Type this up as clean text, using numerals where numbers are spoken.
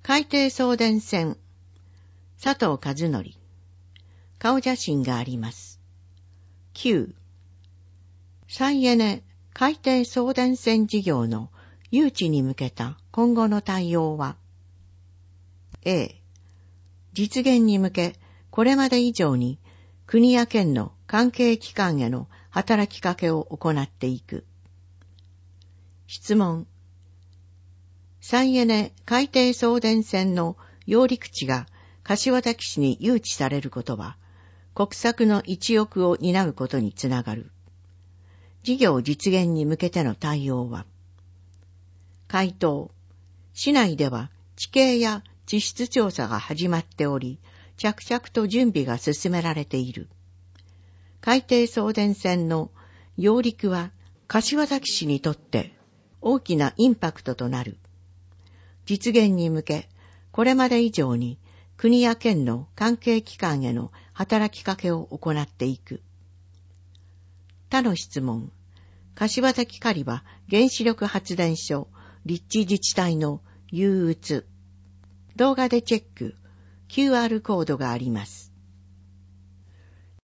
海底送電線、佐藤和則。顔写真があります。9. 再エネ海底送電線事業の誘致に向けた今後の対応は A. 実現に向けこれまで以上に国や県の関係機関への働きかけを行っていく。質問。再エネ海底送電線の揚陸地が柏崎市に誘致されることは、国策の一翼を担うことにつながる。事業実現に向けての対応は。回答。市内では地形や地質調査が始まっており、着々と準備が進められている。海底送電線の揚陸は柏崎市にとって大きなインパクトとなる。実現に向け、これまで以上に国や県の関係機関への働きかけを行っていく。他の質問。柏崎刈羽原子力発電所立地自治体の憂鬱。動画でチェック。QR コードがあります。